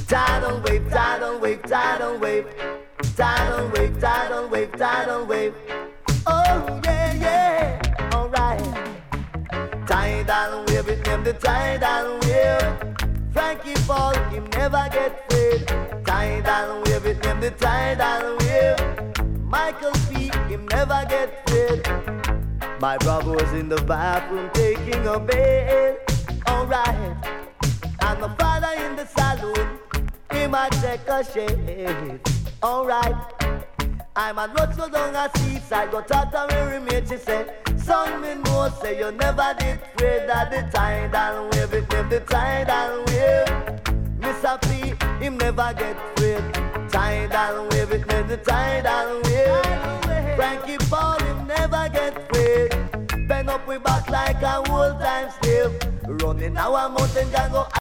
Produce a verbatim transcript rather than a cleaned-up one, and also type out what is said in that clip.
Tidal wave, tidal wave, tidal wave, tidal wave, tidal wave, tidal wave. Oh yeah, yeah, alright. Tidal wave, it named the tidal wave. Frankie Paul, him never get afraid. Tidal wave, it named the tidal wave. Michael P, him never get afraid. My brother was in the bathroom taking a bath. Alright. And my father in the saloon, he might take a shave. Alright. I'm a road so down a seaside, go talk to Mary Maid, she said, son, me know, say you never did afraid that the tidal wave, it named the tidal wave. Mister P, him never get afraid. Tidal wave, it named the tidal wave. Frankie Paul, him never get afraid. Bend up we back like a old time slave. Running our mountain can go